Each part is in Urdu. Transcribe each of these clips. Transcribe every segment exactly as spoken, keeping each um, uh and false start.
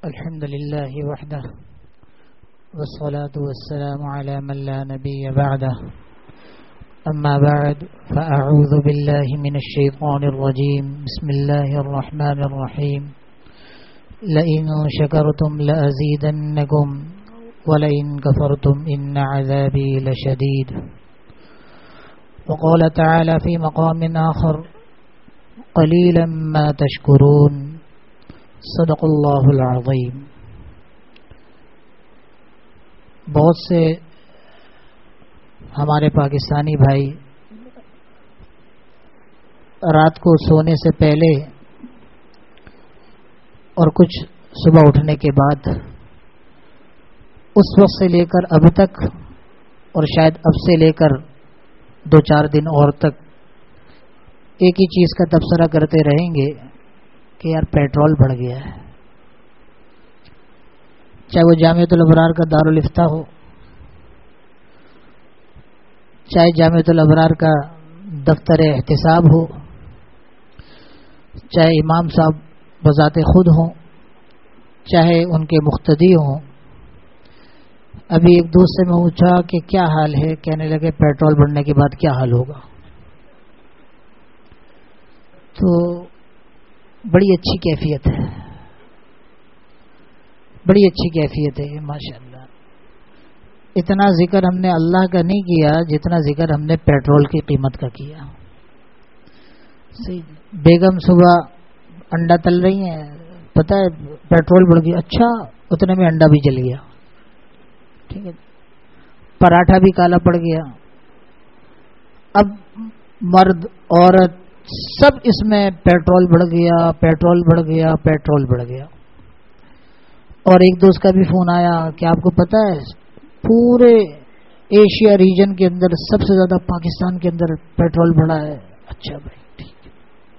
الحمد لله وحده والصلاة والسلام على من لا نبي بعده أما بعد فأعوذ بالله من الشيطان الرجيم بسم الله الرحمن الرحيم لئن شكرتم لأزيدنكم ولئن كفرتم إن عذابي لشديد وقال تعالى في مقام آخر قليلا ما تشكرون صدق اللہ العظیم. بہت سے ہمارے پاکستانی بھائی رات کو سونے سے پہلے اور کچھ صبح اٹھنے کے بعد اس وقت سے لے کر اب تک اور شاید اب سے لے کر دو چار دن اور تک ایک ہی چیز کا تبصرہ کرتے رہیں گے کہ یار پیٹرول بڑھ گیا ہے. چاہے وہ جامعۃ الابرار کا دارالفتہ ہو، چاہے جامعۃ الابرار کا دفتر احتساب ہو، چاہے امام صاحب بذات خود ہوں، چاہے ان کے مقتدی ہوں. ابھی ایک دوست سے میں پوچھا کہ کیا حال ہے، کہنے لگے پیٹرول بڑھنے کے بعد کیا حال ہوگا. تو بڑی اچھی کیفیت ہے، بڑی اچھی کیفیت ہے ماشاء اللہ. اتنا ذکر ہم نے اللہ کا نہیں کیا جتنا ذکر ہم نے پیٹرول کی قیمت کا کیا. بیگم صبح انڈا تل رہی ہیں، پتہ ہے پیٹرول بڑھ گیا، اچھا اتنے میں انڈا بھی جل گیا. ٹھیک ہے، پراٹھا بھی کالا پڑ گیا. اب مرد عورت سب اس میں پیٹرول بڑھ گیا، پیٹرول بڑھ گیا، پیٹرول بڑھ گیا. اور ایک دوست کا بھی فون آیا کہ آپ کو پتہ ہے پورے ایشیا ریجن کے اندر سب سے زیادہ پاکستان کے اندر پیٹرول بڑھا ہے. اچھا بھائی ٹھیک ہے.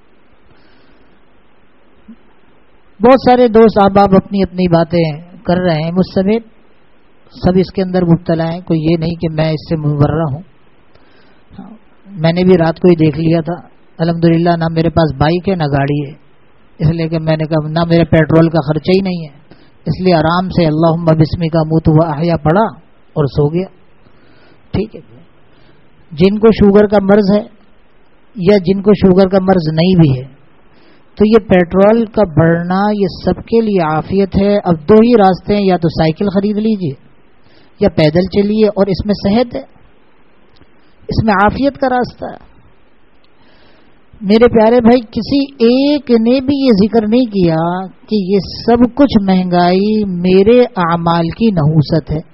بہت سارے دوست احباب اپنی اپنی باتیں کر رہے ہیں، مجھ سمیت سب اس کے اندر مبتلا ہیں. کوئی یہ نہیں کہ میں اس سے مبرہ ہوں. میں نے بھی رات کو ہی دیکھ لیا تھا. الحمدللہ نہ میرے پاس بائک ہے نہ گاڑی ہے، اس لیے کہ میں نے کہا نہ میرے پیٹرول کا خرچہ ہی نہیں ہے، اس لیے آرام سے اللہم بسمک اموت و احیا پڑھا اور سو گیا. ٹھیک ہے. جن کو شوگر کا مرض ہے یا جن کو شوگر کا مرض نہیں بھی ہے تو یہ پیٹرول کا بڑھنا یہ سب کے لیے عافیت ہے. اب دو ہی راستے ہیں، یا تو سائیکل خرید لیجئے یا پیدل چلیے، اور اس میں صحت ہے، اس میں عافیت کا راستہ ہے. میرے پیارے بھائی، کسی ایک نے بھی یہ ذکر نہیں کیا کہ یہ سب کچھ مہنگائی میرے اعمال کی نحوست ہے.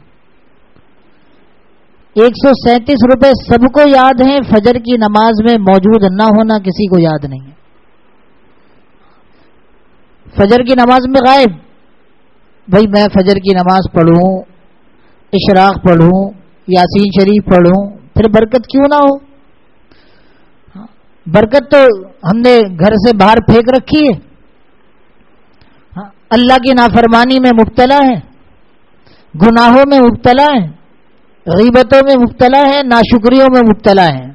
ایک سو سینتیس روپے سب کو یاد ہیں، فجر کی نماز میں موجود نہ ہونا کسی کو یاد نہیں ہے. فجر کی نماز میں غائب. بھائی میں فجر کی نماز پڑھوں، اشراق پڑھوں، یاسین شریف پڑھوں، پھر برکت کیوں نہ ہو؟ برکت تو ہم نے گھر سے باہر پھینک رکھی ہے. اللہ کی نافرمانی میں مبتلا ہے، گناہوں میں مبتلا ہے، غیبتوں میں مبتلا ہے، ناشکریوں میں مبتلا ہے.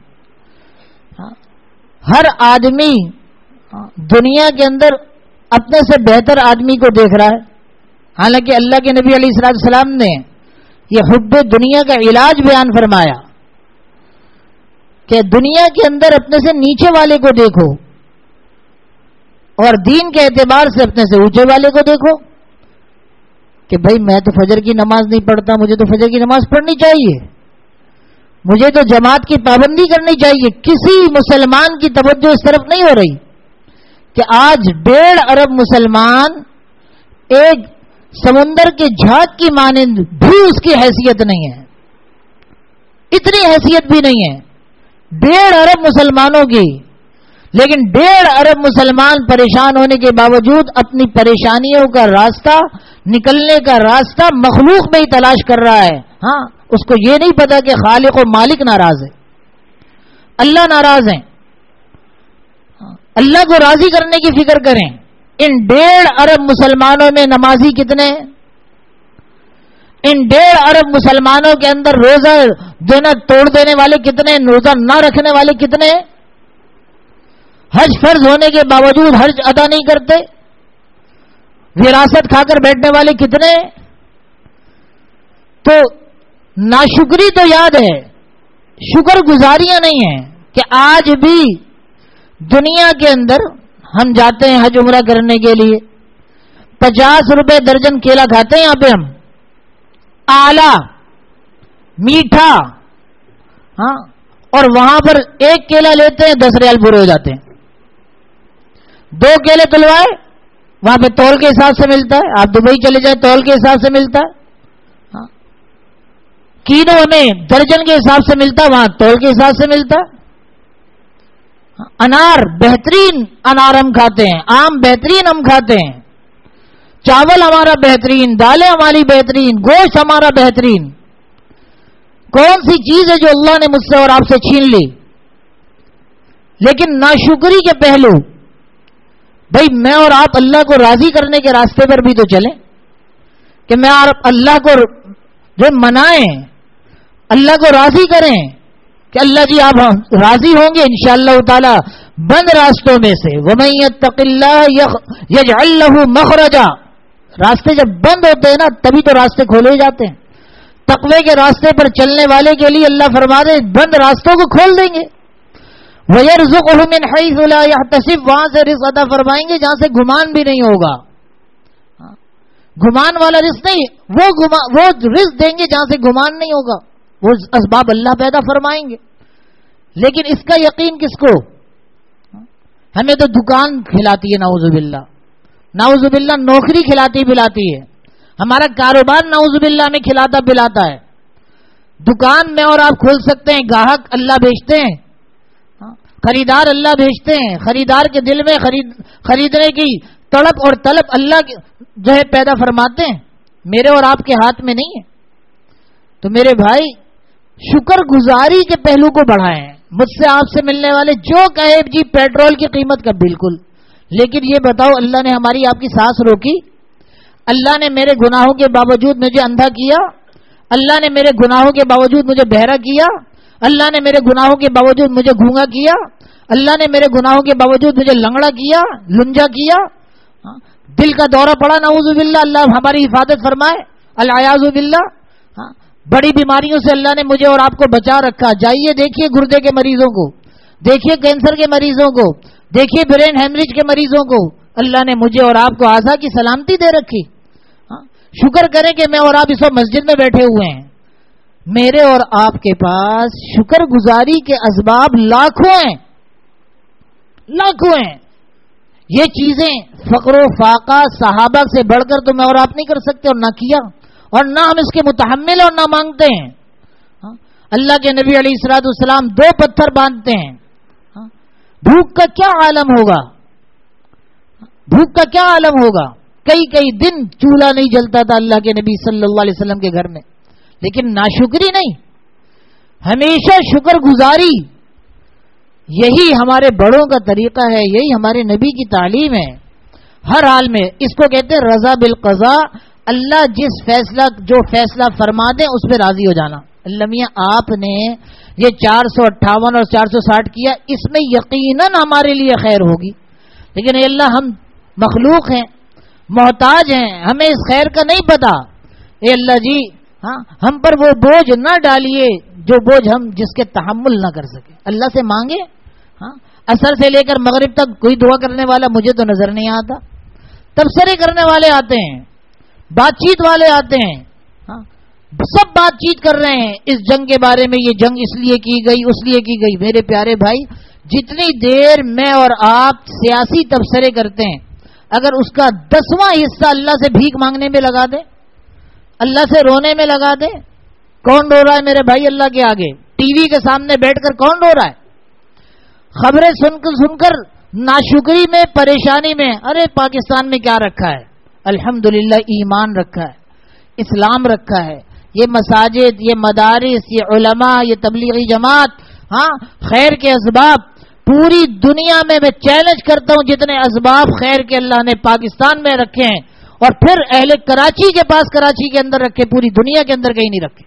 ہر آدمی دنیا کے اندر اپنے سے بہتر آدمی کو دیکھ رہا ہے، حالانکہ اللہ کے نبی علیہ الصلوۃ والسلام نے یہ حب دنیا کا علاج بیان فرمایا کہ دنیا کے اندر اپنے سے نیچے والے کو دیکھو اور دین کے اعتبار سے اپنے سے اونچے والے کو دیکھو. کہ بھائی میں تو فجر کی نماز نہیں پڑھتا، مجھے تو فجر کی نماز پڑھنی چاہیے، مجھے تو جماعت کی پابندی کرنی چاہیے. کسی مسلمان کی توجہ اس طرف نہیں ہو رہی کہ آج ڈیڑھ ارب مسلمان ایک سمندر کے جھاگ کی مانند بھی اس کی حیثیت نہیں ہے، اتنی حیثیت بھی نہیں ہے ڈیڑھ ارب مسلمانوں کی. لیکن ڈیڑھ ارب مسلمان پریشان ہونے کے باوجود اپنی پریشانیوں کا راستہ، نکلنے کا راستہ مخلوق میں ہی تلاش کر رہا ہے. ہاں، اس کو یہ نہیں پتا کہ خالق و مالک ناراض ہے، اللہ ناراض ہیں. اللہ کو راضی کرنے کی فکر کریں. ان ڈیڑھ ارب مسلمانوں میں نمازی کتنے ہیں؟ ان ڈیڑھ ارب مسلمانوں کے اندر روزہ دینا توڑ دینے والے کتنے؟ روزہ نہ رکھنے والے کتنے؟ حج فرض ہونے کے باوجود حج ادا نہیں کرتے. وراثت کھا کر بیٹھنے والے کتنے؟ تو ناشکری تو یاد ہے، شکر گزاریاں نہیں ہیں کہ آج بھی دنیا کے اندر ہم جاتے ہیں حج عمرہ کرنے کے لیے، پچاس روپے درجن کیلا کھاتے ہیں یہاں پہ ہم، آلہ میٹھا، ہاں، اور وہاں پر ایک کیلا لیتے ہیں دس ریال پورے ہو جاتے ہیں. دو کیلے تلوائے وہاں پہ تول کے حساب سے ملتا ہے، آپ دبئی چلے جائیں تول کے حساب سے ملتا ہے، ہاں. کینو ہمیں درجن کے حساب سے ملتا ہے، وہاں تول کے حساب سے ملتا ہے. انار بہترین انار ہم کھاتے ہیں، آم بہترین ہم کھاتے ہیں، چاول ہمارا بہترین، دالیں ہماری بہترین، گوشت ہمارا بہترین. کون سی چیز ہے جو اللہ نے مجھ سے اور آپ سے چھین لی؟ لیکن ناشکری کے پہلو، بھائی میں اور آپ اللہ کو راضی کرنے کے راستے پر بھی تو چلیں کہ میں اور اللہ کو جو منائیں، اللہ کو راضی کریں کہ اللہ جی آپ راضی ہوں گے انشاءاللہ تعالی بند راستوں میں سے. وَمَن يَتَّقِ اللَّهَ يَجْعَل لَّهُ مَخْرَجًا. راستے جب بند ہوتے ہیں نا تبھی تو راستے کھولے جاتے ہیں. تقوی کے راستے پر چلنے والے کے لیے اللہ فرما دے بند راستوں کو کھول دیں گے. وَيَرْزُقْهُ مِنْ حَيْثُ لَا يَحْتَسِبُ. وہاں سے رزق عطا فرمائیں گے جہاں سے گمان بھی نہیں ہوگا. گمان والا رزق نہیں، وہ گمان وہ رزق دیں گے جہاں سے گمان نہیں ہوگا. وہ اسباب اللہ پیدا فرمائیں گے. لیکن اس کا یقین کس کو؟ ہمیں تو دکان کھلاتی ہے نعوذ باللہ، نعوذ باللہ نوکری کھلاتی پلاتی ہے، ہمارا کاروبار نعوذ باللہ میں کھلاتا پلاتا ہے. دکان میں اور آپ کھول سکتے ہیں، گاہک اللہ بھیجتے ہیں، خریدار اللہ بھیجتے ہیں، خریدار کے دل میں خرید خریدنے کی تڑپ اور طلب اللہ جو ہے پیدا فرماتے ہیں، میرے اور آپ کے ہاتھ میں نہیں ہے. تو میرے بھائی شکر گزاری کے پہلو کو بڑھائیں. مجھ سے آپ سے ملنے والے جو کہے جی پیٹرول کی قیمت کا، بالکل، لیکن یہ بتاؤ اللہ نے ہماری آپ کی سانس روکی؟ اللہ نے میرے گناہوں کے باوجود مجھے اندھا کیا؟ اللہ نے میرے گناہوں کے باوجود مجھے بہرا کیا؟ اللہ نے میرے گناہوں کے باوجود مجھے گونگا کیا؟ اللہ نے میرے گناہوں کے باوجود مجھے لنگڑا کیا، لنجا کیا، دل کا دورہ پڑا نعوذ باللہ، اللہ ہماری حفاظت فرمائے، العیاذ باللہ. بڑی بیماریوں سے اللہ نے مجھے اور آپ کو بچا رکھا. جائیے دیکھیے گردے کے مریضوں کو، دیکھیے کینسر کے مریضوں کو، دیکھیے برین ہیمریج کے مریضوں کو. اللہ نے مجھے اور آپ کو اعضاء کی سلامتی دے رکھی. شکر کریں کہ میں اور آپ اس وقت مسجد میں بیٹھے ہوئے ہیں. میرے اور آپ کے پاس شکر گزاری کے اسباب لاکھوں ہیں، لاکھوں ہیں. یہ چیزیں فقر و فاقہ صحابہ سے بڑھ کر تو میں اور آپ نہیں کر سکتے، اور نہ کیا، اور نہ ہم اس کے متحمل اور نہ مانگتے ہیں. اللہ کے نبی علیہ الصلوۃ والسلام دو پتھر باندھتے ہیں. بھوک کا کیا عالم ہوگا، بھوک کا کیا عالم ہوگا. کئی کئی دن چولہا نہیں جلتا تھا اللہ کے نبی صلی اللہ علیہ وسلم کے گھر میں. لیکن ناشکری نہیں، ہمیشہ شکر گزاری. یہی ہمارے بڑوں کا طریقہ ہے، یہی ہمارے نبی کی تعلیم ہے. ہر حال میں اس کو کہتے ہیں رضا بالقضاء. اللہ جس فیصلہ جو فیصلہ فرما دیں اس پہ راضی ہو جانا. اللہ میاں آپ نے یہ چار سو اٹھاون اور چار سو ساٹھ کیا، اس میں یقیناً ہمارے لیے خیر ہوگی، لیکن اے اللہ ہم مخلوق ہیں، محتاج ہیں، ہمیں اس خیر کا نہیں پتا. اے اللہ جی ہاں ہم پر وہ بوجھ نہ ڈالیے جو بوجھ ہم جس کے تحمل نہ کر سکے. اللہ سے مانگے. ہاں عصر سے لے کر مغرب تک کوئی دعا کرنے والا مجھے تو نظر نہیں آتا. تبصرے کرنے والے آتے ہیں، بات چیت والے آتے ہیں، ہاں سب بات چیت کر رہے ہیں اس جنگ کے بارے میں، یہ جنگ اس لیے کی گئی اس لیے کی گئی. میرے پیارے بھائی جتنی دیر میں اور آپ سیاسی تبصرے کرتے ہیں، اگر اس کا دسواں حصہ اللہ سے بھیک مانگنے میں لگا دیں، اللہ سے رونے میں لگا دیں. کون رو رہا ہے میرے بھائی اللہ کے آگے؟ ٹی وی کے سامنے بیٹھ کر کون رو رہا ہے؟ خبریں سن کر سن کر ناشکری میں، پریشانی میں. ارے پاکستان میں کیا رکھا ہے؟ الحمدللہ ایمان رکھا ہے، اسلام رکھا ہے. یہ مساجد، یہ مدارس، یہ علماء، یہ تبلیغی جماعت، ہاں خیر کے اسباب پوری دنیا میں میں چیلنج کرتا ہوں جتنے اسباب خیر کے اللہ نے پاکستان میں رکھے ہیں اور پھر اہل کراچی کے پاس کراچی کے اندر رکھے، پوری دنیا کے اندر کہیں نہیں رکھے.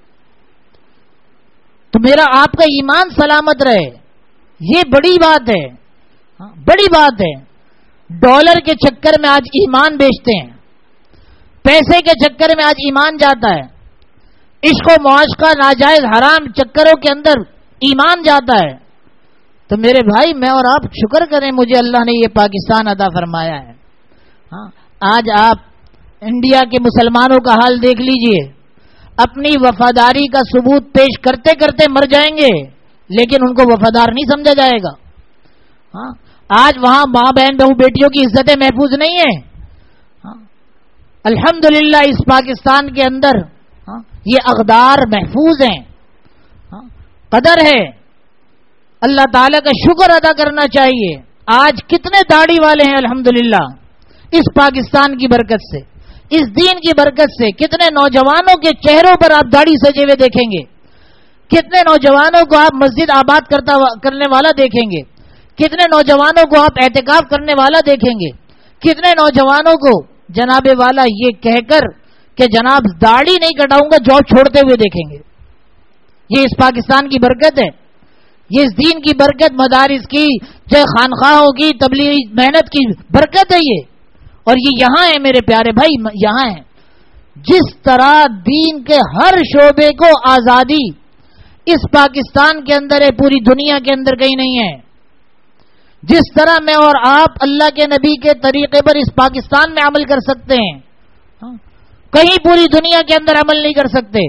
تو میرا آپ کا ایمان سلامت رہے، یہ بڑی بات ہے، بڑی بات ہے. ڈالر کے چکر میں آج ایمان بیچتے ہیں. پیسے کے چکر میں آج ایمان جاتا ہے، عشق و معاشقہ ناجائز حرام چکروں کے اندر ایمان جاتا ہے، تو میرے بھائی میں اور آپ شکر کریں مجھے اللہ نے یہ پاکستان عطا فرمایا ہے۔ ہاں آج آپ انڈیا کے مسلمانوں کا حال دیکھ لیجئے، اپنی وفاداری کا ثبوت پیش کرتے کرتے مر جائیں گے لیکن ان کو وفادار نہیں سمجھا جائے گا۔ ہاں آج وہاں ماں بہن بہو بیٹیوں کی عزتیں محفوظ نہیں ہیں۔ ہاں الحمدللہ اس پاکستان کے اندر ہاں یہ اقدار محفوظ ہیں، ہاں قدر ہے، اللہ تعالی کا شکر ادا کرنا چاہیے۔ آج کتنے داڑھی والے ہیں الحمدللہ اس پاکستان کی برکت سے، اس دین کی برکت سے۔ کتنے نوجوانوں کے چہروں پر آپ داڑھی سجے ہوئے دیکھیں گے، کتنے نوجوانوں کو آپ مسجد آباد کرتا کرنے والا دیکھیں گے، کتنے نوجوانوں کو آپ اعتکاف کرنے والا دیکھیں گے، کتنے نوجوانوں کو جناب والا یہ کہہ کر کہ جناب داڑھی نہیں کٹاؤں گا جاب چھوڑتے ہوئے دیکھیں گے۔ یہ اس پاکستان کی برکت ہے، یہ اس دین کی برکت، مدارس کی، چاہے خانخواہوں کی، تبلیغی محنت کی برکت ہے یہ، اور یہ یہاں ہے میرے پیارے بھائی، یہاں ہے۔ جس طرح دین کے ہر شعبے کو آزادی اس پاکستان کے اندر ہے، پوری دنیا کے اندر کہیں نہیں ہے۔ جس طرح میں اور آپ اللہ کے نبی کے طریقے پر اس پاکستان میں عمل کر سکتے ہیں، کہیں پوری دنیا کے اندر عمل نہیں کر سکتے،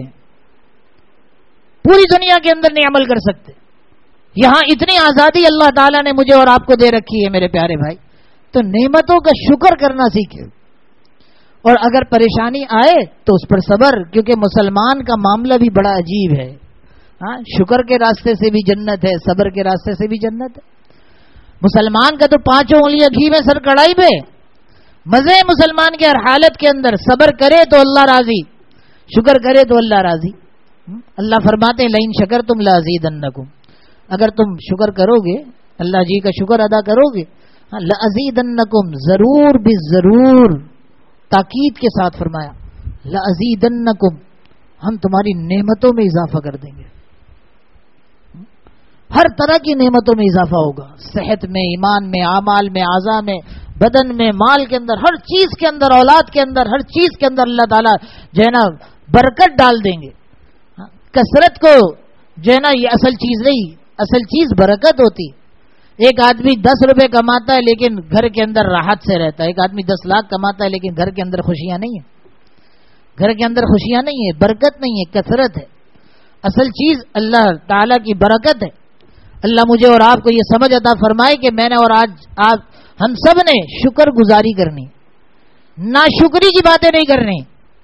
پوری دنیا کے اندر نہیں عمل کر سکتے۔ یہاں اتنی آزادی اللہ تعالیٰ نے مجھے اور آپ کو دے رکھی ہے میرے پیارے بھائی، تو نعمتوں کا شکر کرنا سیکھے، اور اگر پریشانی آئے تو اس پر صبر، کیونکہ مسلمان کا معاملہ بھی بڑا عجیب ہے۔ ہاں شکر کے راستے سے بھی جنت ہے، صبر کے راستے سے بھی جنت ہے۔ مسلمان کا تو پانچوں انگلیاں گھی میں سر کڑائی پہ، مزے مسلمان کے ہر حالت کے اندر، صبر کرے تو اللہ راضی، شکر کرے تو اللہ راضی۔ اللہ فرماتے ہیں لئن شکرتم لازیدنکم، اگر تم شکر کرو گے، اللہ جی کا شکر ادا کرو گے، لازیدنکم، ضرور بھی ضرور، تاکید کے ساتھ فرمایا لازیدنکم، ہم تمہاری نعمتوں میں اضافہ کر دیں گے، ہر طرح کی نعمتوں میں اضافہ ہوگا، صحت میں، ایمان میں، اعمال میں، اعضاء میں، بدن میں، مال کے اندر، ہر چیز کے اندر، اولاد کے اندر، ہر چیز کے اندر اللہ تعالیٰ جو ہے نا برکت ڈال دیں گے۔ کثرت کو جو ہے نا یہ اصل چیز نہیں، اصل چیز برکت ہوتی۔ ایک آدمی دس روپے کماتا ہے لیکن گھر کے اندر راحت سے رہتا ہے، ایک آدمی دس لاکھ کماتا ہے لیکن گھر کے اندر خوشیاں نہیں ہیں، گھر کے اندر خوشیاں نہیں ہیں، برکت نہیں ہے، کثرت ہے۔ اصل چیز اللہ تعالیٰ کی برکت ہے۔ اللہ مجھے اور آپ کو یہ سمجھ عطا فرمائے کہ میں نے اور آج آپ ہم سب نے شکر گزاری کرنی، ناشکری کی باتیں نہیں کرنی۔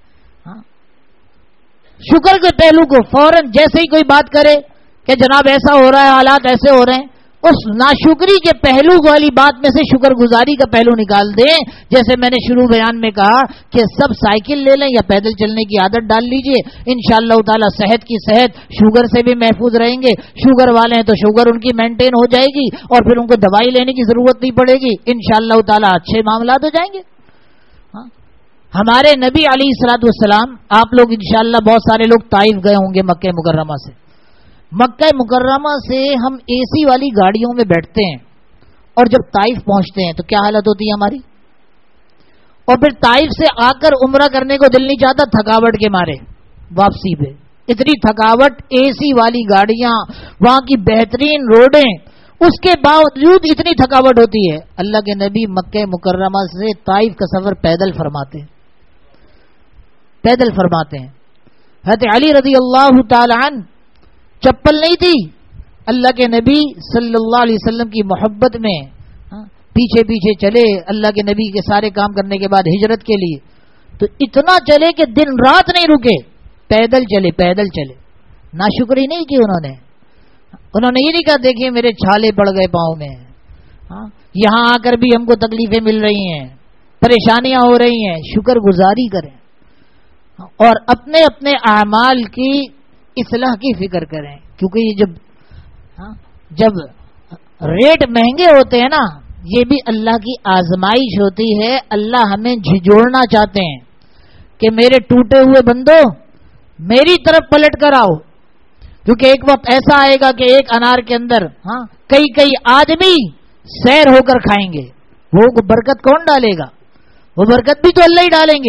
شکر کے پہلو کو فوراً جیسے ہی کوئی بات کرے کہ جناب ایسا ہو رہا ہے، حالات ایسے ہو رہے ہیں، اس ناشکری کے پہلو والی بات میں سے شکر گزاری کا پہلو نکال دیں۔ جیسے میں نے شروع بیان میں کہا کہ سب سائیکل لے لیں یا پیدل چلنے کی عادت ڈال لیجئے، انشاءاللہ تعالی صحت کی صحت، شوگر سے بھی محفوظ رہیں گے، شوگر والے ہیں تو شوگر ان کی مینٹین ہو جائے گی اور پھر ان کو دوائی لینے کی ضرورت نہیں پڑے گی، انشاءاللہ تعالی اچھے معاملات ہو جائیں گے۔ ہمارے نبی علیہ الصلوۃ والسلام، آپ لوگ انشاءاللہ بہت سارے لوگ طائف گئے ہوں گے مکہ مکرمہ سے، مکہ مکرمہ سے ہم اے سی والی گاڑیوں میں بیٹھتے ہیں اور جب طائف پہنچتے ہیں تو کیا حالت ہوتی ہے ہماری، اور پھر طائف سے آ کر عمرہ کرنے کو دل نہیں چاہتا تھکاوٹ کے مارے، واپسی پہ اتنی تھکاوٹ، اے سی والی گاڑیاں، وہاں کی بہترین روڈیں، اس کے باوجود اتنی تھکاوٹ ہوتی ہے۔ اللہ کے نبی مکہ مکرمہ سے طائف کا سفر پیدل فرماتے ہیں، پیدل فرماتے ہیں۔ حضرت علی رضی اللہ تعالی عنہ، چپل نہیں تھی، اللہ کے نبی صلی اللہ علیہ وسلم کی محبت میں پیچھے پیچھے چلے اللہ کے نبی کے سارے کام کرنے کے بعد ہجرت کے لیے، تو اتنا چلے کہ دن رات نہیں رکے، پیدل چلے، پیدل چلے، ناشکری نہیں کی انہوں نے، انہوں نے یہ نہیں کہا دیکھیے میرے چھالے پڑ گئے پاؤں میں، یہاں آ کر بھی ہم کو تکلیفیں مل رہی ہیں، پریشانیاں ہو رہی ہیں، شکر گزاری کریں اور اپنے اپنے اعمال کی اصلاح کی فکر کریں، کیونکہ یہ جب جب ریٹ مہنگے ہوتے ہیں نا، یہ بھی اللہ کی آزمائش ہوتی ہے، اللہ ہمیں جھجوڑنا چاہتے ہیں کہ میرے ٹوٹے ہوئے بندو میری طرف پلٹ کر آؤ، کیونکہ ایک وقت ایسا آئے گا کہ ایک انار کے اندر ہاں کئی کئی آدمی سیر ہو کر کھائیں گے، وہ برکت کون ڈالے گا؟ وہ برکت بھی تو اللہ ہی ڈالیں گے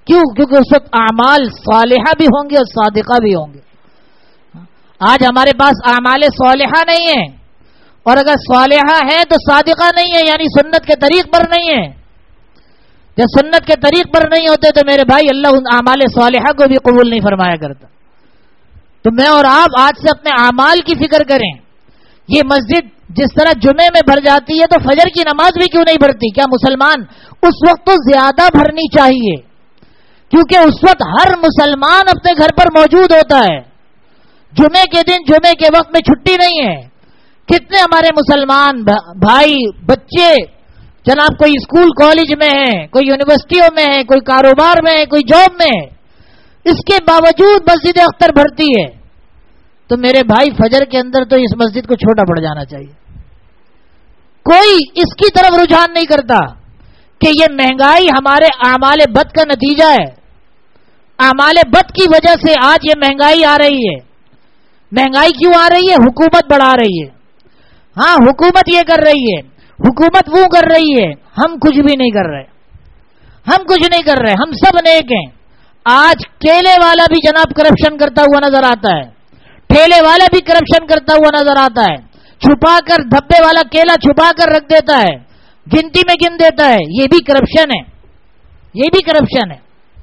کیوں؟ کیونکہ اس وقت اعمال صالحہ بھی ہوں گے اور صادقہ بھی ہوں گے. آج ہمارے پاس اعمال صالحہ نہیں ہے، اور اگر صالحہ ہے تو صادقہ نہیں ہے، یعنی سنت کے طریق پر نہیں ہے. جب سنت کے طریق پر نہیں ہوتے تو میرے بھائی اللہ ان اعمال صالحہ کو بھی قبول نہیں فرمایا کرتا. تو میں اور آپ آج سے اپنے اعمال کی فکر کریں. یہ مسجد جس طرح جمعے میں بھر جاتی ہے تو فجر کی نماز بھی کیوں نہیں بھرتی؟ کیا مسلمان اس وقت تو زیادہ بھرنی چاہیے، کیونکہ اس وقت ہر مسلمان اپنے گھر پر موجود ہوتا ہے. جمعے کے دن جمعے کے وقت میں چھٹی نہیں ہے. کتنے ہمارے مسلمان بھائی بچے جناب کوئی اسکول کالج میں ہیں، کوئی یونیورسٹیوں میں ہے، کوئی کاروبار میں ہے، کوئی جاب میں ہے، اس کے باوجود مسجد اختر بھرتی ہے. تو میرے بھائی فجر کے اندر تو اس مسجد کو چھوٹا پڑ جانا چاہیے. کوئی اس کی طرف رجحان نہیں کرتا کہ یہ مہنگائی ہمارے اعمال بد کا نتیجہ ہے. اعمال بد کی وجہ سے آج یہ مہنگائی آ رہی ہے. مہنگائی کیوں آ رہی ہے؟ حکومت بڑھا رہی ہے. ہاں حکومت یہ کر رہی ہے، حکومت وہ کر رہی ہے، ہم کچھ بھی نہیں کر رہے. ہم کچھ نہیں کر رہے، ہم سب نیک ہیں. آج کیلے والا بھی جناب کرپشن کرتا ہوا نظر آتا ہے، ٹھیلے والا بھی کرپشن کرتا ہوا نظر آتا ہے. چھپا کر دھبے والا کیلا چھپا کر رکھ دیتا ہے، گنتی میں گن دیتا ہے. یہ بھی کرپشن ہے، یہ بھی کرپشن ہے.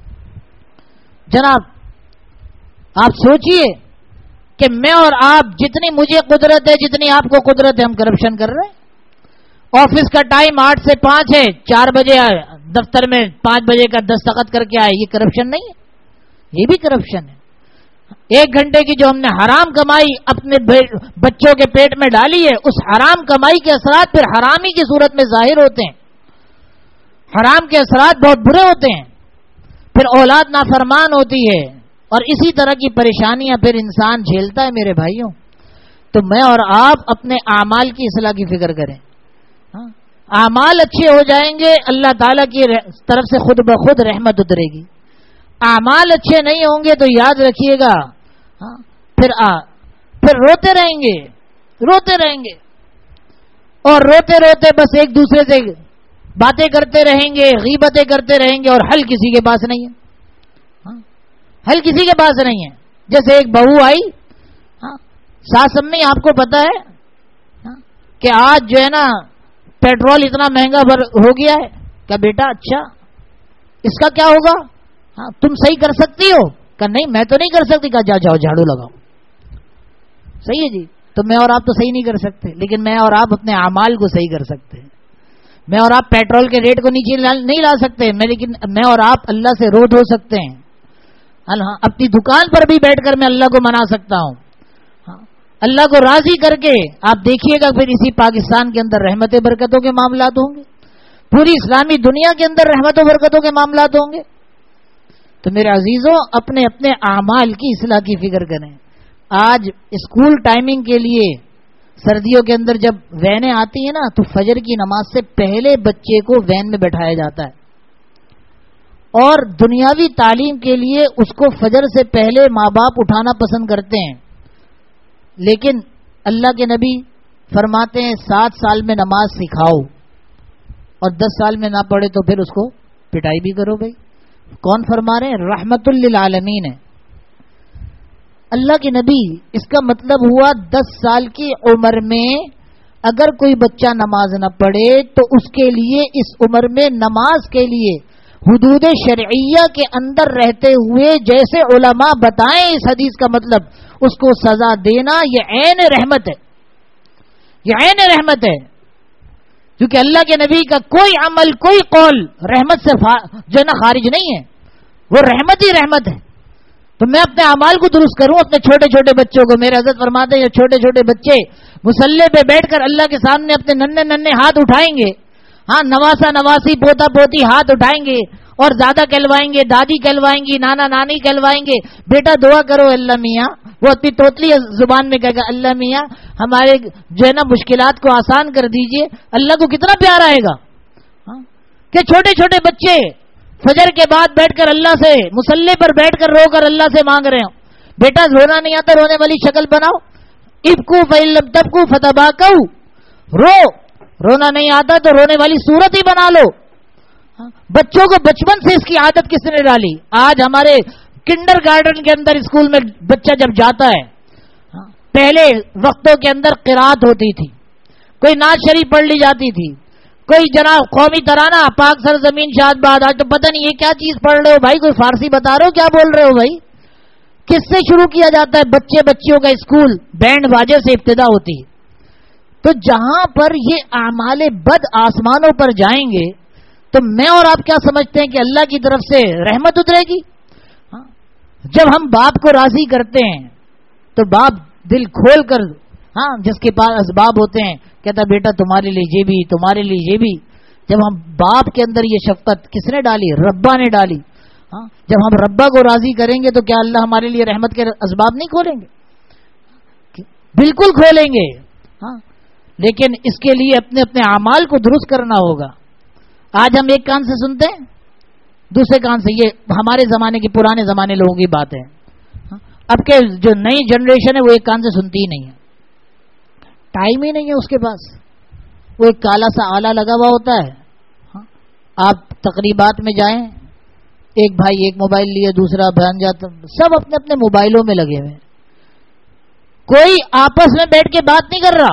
جناب آپ سوچئے کہ میں اور آپ جتنی مجھے قدرت ہے، جتنی آپ کو قدرت ہے، ہم کرپشن کر رہے ہیں. آفس کا ٹائم آٹھ سے پانچ ہے، چار بجے دفتر میں پانچ بجے کا دستخط کر کے آئے. یہ کرپشن نہیں ہے؟ یہ بھی کرپشن ہے. ایک گھنٹے کی جو ہم نے حرام کمائی اپنے بچوں کے پیٹ میں ڈالی ہے، اس حرام کمائی کے اثرات پھر حرامی کی صورت میں ظاہر ہوتے ہیں. حرام کے اثرات بہت برے ہوتے ہیں. پھر اولاد نافرمان ہوتی ہے، اور اسی طرح کی پریشانیاں پھر انسان جھیلتا ہے. میرے بھائیوں، تو میں اور آپ اپنے اعمال کی اصلاح کی فکر کریں. اعمال اچھے ہو جائیں گے، اللہ تعالیٰ کی طرف سے خود بخود رحمت اترے گی. اعمال اچھے نہیں ہوں گے تو یاد رکھیے گا پھر آ پھر روتے رہیں گے روتے رہیں گے اور روتے روتے بس ایک دوسرے سے باتیں کرتے رہیں گے، غیبتیں کرتے رہیں گے، اور حل کسی کے پاس نہیں ہے. حل کسی کے پاس نہیں ہے. جیسے ایک بہو آئی، ساس امی آپ کو پتا ہے کہ آج جو ہے نا پیٹرول اتنا مہنگا ہو گیا ہے. کیا بیٹا اچھا اس کا کیا ہوگا؟ ہاں تم صحیح کر سکتی ہو؟ کہ نہیں میں تو نہیں کر سکتی. کہا جا جاؤ جھاڑو لگاؤ. صحیح ہے جی. تو میں اور آپ تو صحیح نہیں کر سکتے، لیکن میں اور آپ اپنے اعمال کو صحیح کر سکتے ہیں. میں اور آپ پیٹرول کے ریٹ کو نیچے نہیں لا سکتے، میں لیکن میں اور آپ اللہ سے رو دھو سکتے ہیں. اپنی دکان پر بھی بیٹھ کر میں اللہ کو منا سکتا ہوں. اللہ کو راضی کر کے آپ دیکھیے گا پھر اسی پاکستان کے اندر رحمت برکتوں کے معاملات ہوں گے، پوری اسلامی دنیا کے اندر رحمت و برکتوں کے معاملات ہوں گے. تو میرے عزیزوں، اپنے اپنے اعمال کی اصلاح کی فکر کریں. آج اسکول ٹائمنگ کے لیے سردیوں کے اندر جب وینیں آتی ہیں نا تو فجر کی نماز سے پہلے بچے کو وین میں بٹھایا جاتا ہے، اور دنیاوی تعلیم کے لیے اس کو فجر سے پہلے ماں باپ اٹھانا پسند کرتے ہیں. لیکن اللہ کے نبی فرماتے ہیں سات سال میں نماز سکھاؤ اور دس سال میں نہ پڑھے تو پھر اس کو پٹائی بھی کرو. بھائی کون فرما رہے ہیں؟ رحمت للعالمین ہے اللہ کے نبی. اس کا مطلب ہوا دس سال کی عمر میں اگر کوئی بچہ نماز نہ پڑھے تو اس کے لیے اس عمر میں نماز کے لیے حدود شرعیہ کے اندر رہتے ہوئے جیسے علماء بتائیں اس حدیث کا مطلب اس کو سزا دینا، یہ عین رحمت ہے. یہ عین رحمت ہے، کیونکہ اللہ کے نبی کا کوئی عمل کوئی قول رحمت سے جو ہے نا خارج نہیں ہے، وہ رحمت ہی رحمت ہے. تو میں اپنے اعمال کو درست کروں. اپنے چھوٹے چھوٹے بچوں کو، میرے حضرت فرماتے ہیں یہ چھوٹے چھوٹے بچے مصلی پہ بیٹھ کر اللہ کے سامنے اپنے ننھے ننھے ہاتھ اٹھائیں گے، ہاں نواسا نواسی پوتا پوتی ہاتھ اٹھائیں گے اور دادا کہلوائیں گے، دادی کہلوائیں گی، نانا نانی کہلوائیں گے. بیٹا دعا کرو اللہ میاں، وہ اپنی توتلی زبان میں کہے گا اللہ میاں ہمارے جو ہے نا مشکلات کو آسان کر دیجئے. اللہ کو کتنا پیار آئے گا کہ چھوٹے چھوٹے بچے فجر کے بعد بیٹھ کر اللہ سے مصلی پر بیٹھ کر رو کر اللہ سے مانگ رہے ہوں. بیٹا رونا نہیں آتا، رونے والی شکل بناؤ. ابکو فإن لم تبکو فتباکو، رو رونا نہیں آتا تو رونے والی صورت ہی بنا لو. بچوں کو بچپن سے اس کی عادت کس نے ڈالی؟ آج ہمارے کنڈر گارڈن کے اندر اسکول میں بچہ جب جاتا ہے، پہلے وقتوں کے اندر قرات ہوتی تھی، کوئی نعت شریف پڑھ لی جاتی تھی، کوئی جناب قومی ترانہ پاک سرزمین شاد باد. آج تو پتہ نہیں یہ کیا چیز پڑھ رہے ہو بھائی، کوئی فارسی بتا رہے ہو کیا بول رہے ہو بھائی؟ کس سے شروع کیا جاتا ہے؟ بچے بچیوں کا اسکول بینڈ باجے سے ابتدا ہوتی ہے. تو جہاں پر یہ اعمال بد آسمانوں پر جائیں گے تو میں اور آپ کیا سمجھتے ہیں کہ اللہ کی طرف سے رحمت اترے گی؟ جب ہم باپ کو راضی کرتے ہیں تو باپ دل کھول کر، ہاں جس کے پاس اسباب ہوتے ہیں، کہتا بیٹا تمہارے لیے یہ بھی، تمہارے لیے یہ بھی. جب ہم باپ کے اندر یہ شفقت کس نے ڈالی؟ ربا نے ڈالی. ہاں جب ہم ربا کو راضی کریں گے تو کیا اللہ ہمارے لیے رحمت کے اسباب نہیں کھولیں گے؟ بالکل کھولیں گے. ہاں لیکن اس کے لیے اپنے اپنے اعمال کو درست کرنا ہوگا. آج ہم ایک کان سے سنتے ہیں، دوسرے کان سے، یہ ہمارے زمانے کی، پرانے زمانے لوگوں کی بات ہے. اب کے جو نئی جنریشن ہے وہ ایک کان سے سنتی ہی نہیں ہے، ٹائم ہی نہیں ہے اس کے پاس. وہ ایک کالا سا آلہ لگا ہوا ہوتا ہے. آپ تقریبات میں جائیں، ایک بھائی ایک موبائل لیے، دوسرا بہن جاتا، سب اپنے اپنے موبائلوں میں لگے ہوئے. کوئی آپس میں بیٹھ کے بات نہیں کر رہا،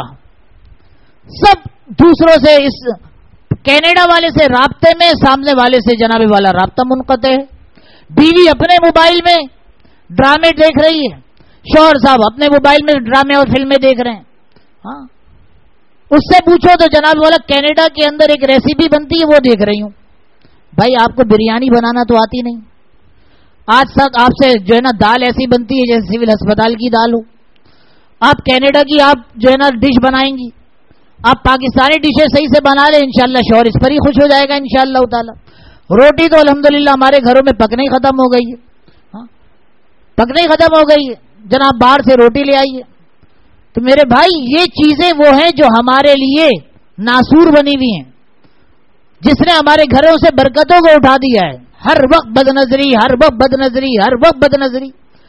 سب دوسروں سے، اس کینیڈا والے سے رابطے میں، سامنے والے سے جناب والا رابطہ منقطع ہے. بیوی اپنے موبائل میں ڈرامے دیکھ رہی ہے، شوہر صاحب اپنے موبائل میں ڈرامے اور فلمیں دیکھ رہے ہیں. ہاں اس سے پوچھو تو جناب والا کینیڈا کے اندر ایک ریسیپی بنتی ہے وہ دیکھ رہی ہوں. بھائی آپ کو بریانی بنانا تو آتی نہیں. آج تک آپ سے جو ہے نا دال ایسی بنتی ہے جیسے سول ہسپتال کی دال ہو. آپ کینیڈا کی آپ جو ہے نا ڈش بنائیں گی، آپ پاکستانی ڈشیں صحیح سے بنا لیں، انشاءاللہ شوہر اس پر ہی خوش ہو جائے گا انشاءاللہ تعالی. روٹی تو الحمدللہ ہمارے گھروں میں پکنے ہی ختم ہو گئی ہے. ہاں پکنے ہی ختم ہو گئی ہے، جناب باہر سے روٹی لے آئیے. تو میرے بھائی یہ چیزیں وہ ہیں جو ہمارے لیے ناسور بنی ہوئی ہیں، جس نے ہمارے گھروں سے برکتوں کو اٹھا دیا ہے. ہر وقت بد نظری، ہر وقت بد نظری، ہر وقت بد نظری.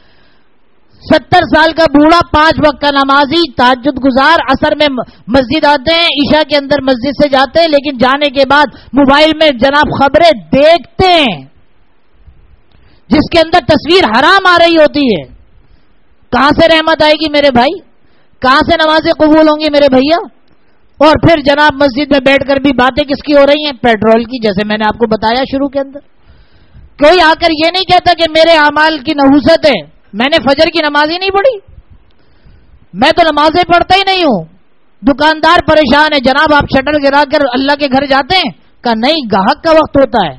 ستر سال کا بوڑھا، پانچ وقت کا نمازی، تہجد گزار، عصر میں مسجد آتے ہیں، عشاء کے اندر مسجد سے جاتے ہیں، لیکن جانے کے بعد موبائل میں جناب خبریں دیکھتے ہیں جس کے اندر تصویر حرام آ رہی ہوتی ہے. کہاں سے رحمت آئے گی میرے بھائی؟ کہاں سے نمازیں قبول ہوں گی میرے بھیا؟ اور پھر جناب مسجد میں بیٹھ کر بھی باتیں کس کی ہو رہی ہیں؟ پیٹرول کی، جیسے میں نے آپ کو بتایا شروع کے اندر. کوئی آ کر یہ نہیں کہتا کہ میرے اعمال کی نحوست ہے، میں نے فجر کی نماز ہی نہیں پڑھی، میں تو نمازیں پڑھتا ہی نہیں ہوں. دکاندار پریشان ہے، جناب آپ شٹل گرا کر اللہ کے گھر جاتے ہیں؟ کہا نہیں، گاہک کا وقت ہوتا ہے.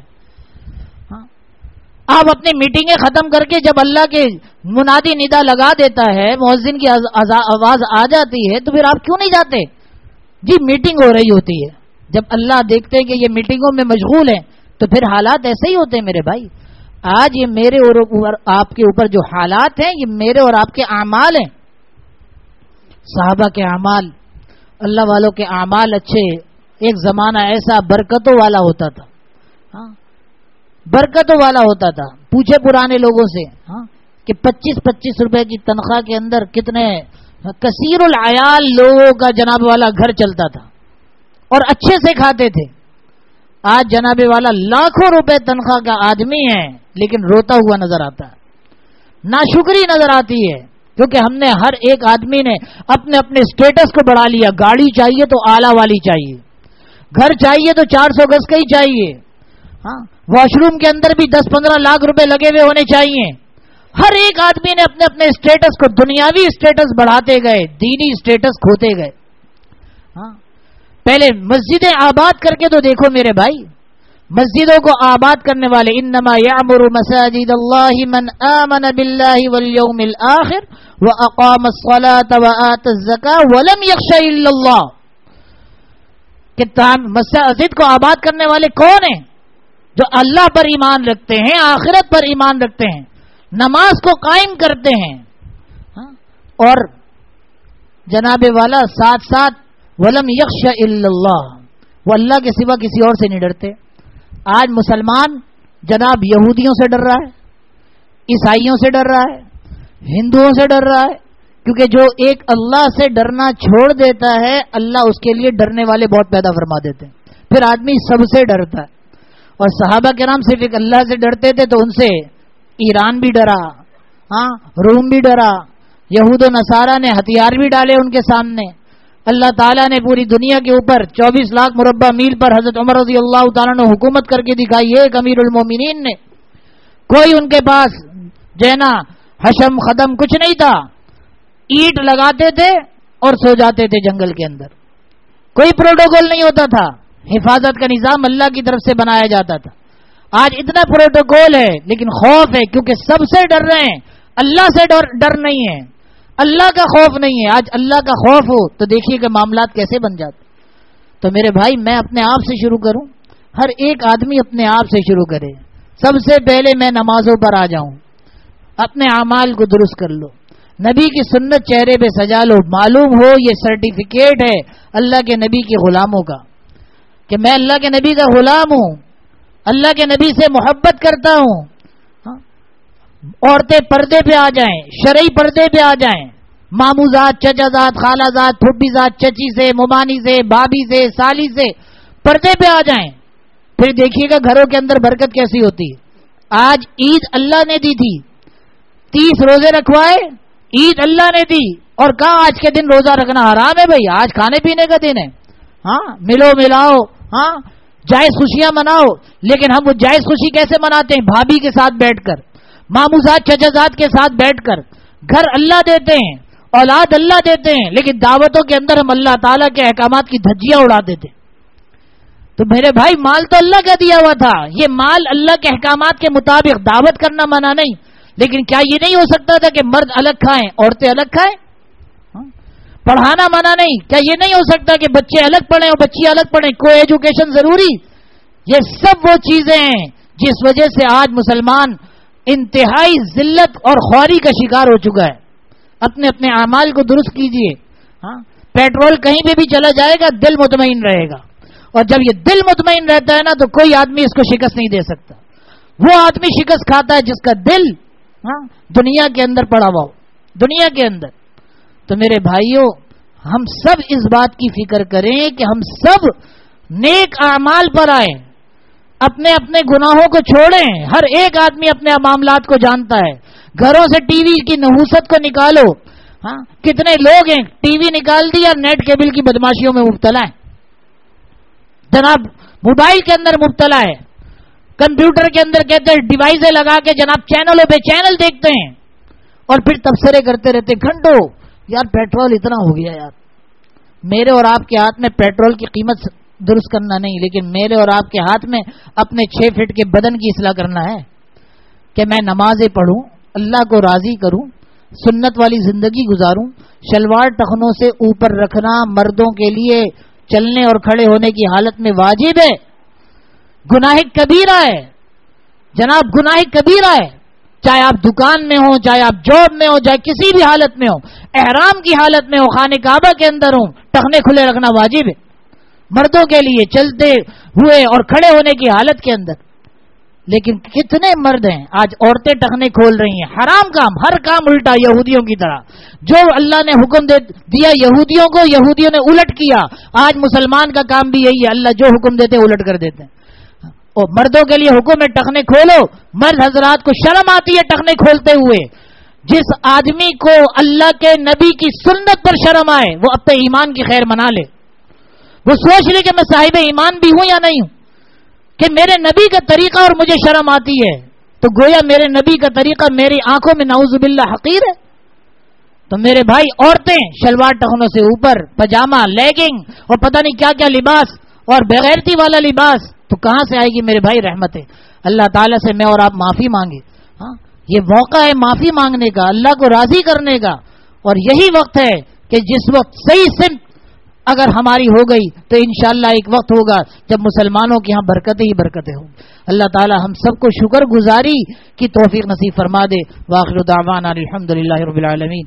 آپ اپنی میٹنگیں ختم کر کے جب اللہ کے منادی ندا لگا دیتا ہے، مؤذن کی آواز آ جاتی ہے، تو پھر آپ کیوں نہیں جاتے؟ جی میٹنگ ہو رہی ہوتی ہے. جب اللہ دیکھتے ہیں کہ یہ میٹنگوں میں مشغول ہیں تو پھر حالات ایسے ہی ہوتے ہیں میرے بھائی. آج یہ میرے اور آپ کے اوپر جو حالات ہیں یہ میرے اور آپ کے اعمال ہیں. صحابہ کے اعمال، اللہ والوں کے اعمال اچھے. ایک زمانہ ایسا برکتوں والا ہوتا تھا، ہاں برکتوں والا ہوتا تھا. پوچھے پرانے لوگوں سے ہاں کہ پچیس پچیس روپے کی تنخواہ کے اندر کتنے کثیر العیال لوگوں کا جناب والا گھر چلتا تھا اور اچھے سے کھاتے تھے. آج جناب والا لاکھوں روپے تنخواہ کا آدمی ہے لیکن روتا ہوا نظر آتا ہے، ناشکری نظر آتی ہے، کیونکہ ہم نے ہر ایک آدمی نے اپنے اپنے سٹیٹس کو بڑھا لیا. گاڑی چاہیے تو اعلیٰ والی چاہیے، گھر چاہیے تو چار سو گز کا ہی چاہیے، ہاں واش روم کے اندر بھی دس پندرہ لاکھ روپے لگے ہوئے ہونے چاہیے. ہر ایک آدمی نے اپنے اپنے اسٹیٹس کو، دنیاوی اسٹیٹس بڑھاتے گئے، دینی اسٹیٹس کھوتے گئے. ہاں پہلے مسجدیں آباد کر کے تو دیکھو میرے بھائی، مسجدوں کو آباد کرنے والے انما یعمر مساجد اللہ من آمن باللہ والیوم الآخر واقام الصلاة وآت الزکاة ولم یخش الا اللہ. کہ مسجد کو آباد کرنے والے کون ہیں؟ جو اللہ پر ایمان رکھتے ہیں، آخرت پر ایمان رکھتے ہیں، نماز کو قائم کرتے ہیں، اور جناب والا ساتھ ساتھ ولم یخش الا اللہ، وہ اللہ کے سوا کسی اور سے نہیں ڈرتے. آج مسلمان جناب یہودیوں سے ڈر رہا ہے، عیسائیوں سے ڈر رہا ہے، ہندوؤں سے ڈر رہا ہے، کیونکہ جو ایک اللہ سے ڈرنا چھوڑ دیتا ہے اللہ اس کے لیے ڈرنے والے بہت پیدا فرما دیتے ہیں. پھر آدمی سب سے ڈرتا ہے. اور صحابہ کرام صرف ایک اللہ سے ڈرتے تھے تو ان سے ایران بھی ڈرا، ہاں روم بھی ڈرا، یہود و نصارہ نے ہتھیار بھی ڈالے ان کے سامنے۔ اللہ تعالیٰ نے پوری دنیا کے اوپر چوبیس لاکھ مربع میل پر حضرت عمر رضی اللہ تعالیٰ نے حکومت کر کے دکھائی ہے، ایک امیر المومنین نے۔ کوئی ان کے پاس جینا حشم خدم کچھ نہیں تھا، اینٹ لگاتے تھے اور سو جاتے تھے جنگل کے اندر، کوئی پروٹوکول نہیں ہوتا تھا، حفاظت کا نظام اللہ کی طرف سے بنایا جاتا تھا۔ آج اتنا پروٹوکول ہے لیکن خوف ہے، کیونکہ سب سے ڈر رہے ہیں، اللہ سے ڈر ڈر نہیں ہے، اللہ کا خوف نہیں ہے۔ آج اللہ کا خوف ہو تو دیکھیے کہ معاملات کیسے بن جاتے۔ تو میرے بھائی میں اپنے آپ سے شروع کروں، ہر ایک آدمی اپنے آپ سے شروع کرے۔ سب سے پہلے میں نمازوں پر آ جاؤں، اپنے اعمال کو درست کر لو، نبی کی سنت چہرے پہ سجا لو، معلوم ہو یہ سرٹیفکیٹ ہے اللہ کے نبی کے غلاموں کا کہ میں اللہ کے نبی کا غلام ہوں، اللہ کے نبی سے محبت کرتا ہوں۔ عورتیں پردے پہ آ جائیں، شرعی پردے پہ آ جائیں، ماموزات، چچا زاد، خالہ زاد، پھوپھی زاد، چچی سے، ممانی سے، بھابھی سے، سالی سے پردے پہ آ جائیں، پھر دیکھیے گا گھروں کے اندر برکت کیسی ہوتی ہے۔ آج عید اللہ نے دی تھی، تیس روزے رکھوائے، عید اللہ نے دی، اور کہاں آج کے دن روزہ رکھنا حرام ہے؟ بھائی آج کھانے پینے کا دن ہے، ہاں ملو ملاؤ، ہاں جائز خوشیاں مناؤ، لیکن ہم وہ جائز خوشی کیسے مناتے ہیں؟ بھابھی کے ساتھ بیٹھ کر، ماموزاد چچازاد کے ساتھ بیٹھ کر۔ گھر اللہ دیتے ہیں، اولاد اللہ دیتے ہیں، لیکن دعوتوں کے اندر ہم اللہ تعالیٰ کے احکامات کی دھجیاں اڑاتے تھے۔ تو میرے بھائی مال تو اللہ کا دیا ہوا تھا، یہ مال اللہ کے احکامات کے مطابق دعوت کرنا منع نہیں، لیکن کیا یہ نہیں ہو سکتا تھا کہ مرد الگ کھائیں عورتیں الگ کھائیں؟ پڑھانا منع نہیں، کیا یہ نہیں ہو سکتا کہ بچے الگ پڑھیں اور بچی الگ پڑھیں؟ کو ایجوکیشن ضروری؟ یہ سب وہ چیزیں ہیں جس وجہ سے آج مسلمان انتہائی ذلت اور خواری کا شکار ہو چکا ہے۔ اپنے اپنے اعمال کو درست کیجئے۔ ہاں پیٹرول کہیں پہ بھی چلا جائے گا دل مطمئن رہے گا، اور جب یہ دل مطمئن رہتا ہے نا تو کوئی آدمی اس کو شکست نہیں دے سکتا۔ وہ آدمی شکست کھاتا ہے جس کا دل ہاں دنیا کے اندر پڑا ہوا ہو، دنیا کے اندر۔ تو میرے بھائیوں ہم سب اس بات کی فکر کریں کہ ہم سب نیک اعمال پر آئیں، اپنے اپنے گناہوں کو چھوڑیں۔ ہر ایک آدمی اپنے معاملات کو جانتا ہے، گھروں سے ٹی وی کی نحوست کو نکالو۔ ہاں کتنے لوگ ہیں ٹی وی نکال دیا، نیٹ کیبل کی بدماشیوں میں مبتلا ہے، جناب موبائل کے اندر مبتلا ہے، کمپیوٹر کے اندر کہتے ہیں ڈیوائسیں لگا کے جناب چینلوں پہ چینل دیکھتے ہیں، اور پھر تبصرے کرتے رہتے گھنٹوں۔ یار پیٹرول اتنا ہو گیا یار، میرے اور آپ کے ہاتھ میں پیٹرول کی قیمت درست کرنا نہیں، لیکن میرے اور آپ کے ہاتھ میں اپنے چھ فٹ کے بدن کی اصلاح کرنا ہے کہ میں نمازیں پڑھوں، اللہ کو راضی کروں، سنت والی زندگی گزاروں۔ شلوار ٹخنوں سے اوپر رکھنا مردوں کے لیے چلنے اور کھڑے ہونے کی حالت میں واجب ہے، گناہ کبیرہ ہے جناب، گناہ کبیرہ ہے۔ چاہے آپ دکان میں ہوں، چاہے آپ جاب میں ہوں، چاہے کسی بھی حالت میں ہوں، احرام کی حالت میں ہوں، خانہ کعبہ کے اندر ہوں، ٹخنے کھلے رکھنا واجب ہے مردوں کے لیے، چلتے ہوئے اور کھڑے ہونے کی حالت کے اندر۔ لیکن کتنے مرد ہیں آج عورتیں ٹخنے کھول رہی ہیں، حرام کام، ہر کام الٹا یہودیوں کی طرح۔ جو اللہ نے حکم دے دیا یہودیوں کو، یہودیوں نے الٹ کیا۔ آج مسلمان کا کام بھی یہی ہے، اللہ جو حکم دیتے الٹ کر دیتے ہیں۔ اور مردوں کے لیے حکم ہے ٹخنے کھولو، مرد حضرات کو شرم آتی ہے ٹخنے کھولتے ہوئے۔ جس آدمی کو اللہ کے نبی کی سنت پر شرم آئے وہ اپنے ایمان کی خیر منا لے، وہ سوچ لے کہ میں صاحب ایمان بھی ہوں یا نہیں ہوں، کہ میرے نبی کا طریقہ اور مجھے شرم آتی ہے تو گویا میرے نبی کا طریقہ میری آنکھوں میں نعوذ باللہ حقیر ہے۔ تو میرے بھائی عورتیں شلوار ٹخنوں سے اوپر، پاجامہ، لیگنگ اور پتہ نہیں کیا کیا لباس اور بغیرتی والا لباس، تو کہاں سے آئے گی میرے بھائی رحمت ہے؟ اللہ تعالیٰ سے میں اور آپ معافی مانگے۔ ہاں یہ موقع ہے معافی مانگنے کا، اللہ کو راضی کرنے کا، اور یہی وقت ہے کہ جس وقت صحیح سمت اگر ہماری ہو گئی تو انشاءاللہ ایک وقت ہوگا جب مسلمانوں کے ہاں برکتیں ہی برکتیں ہوں۔ اللہ تعالی ہم سب کو شکر گزاری کی توفیق نصیب فرما دے۔ وآخر دعوانا الحمدللہ رب العالمین۔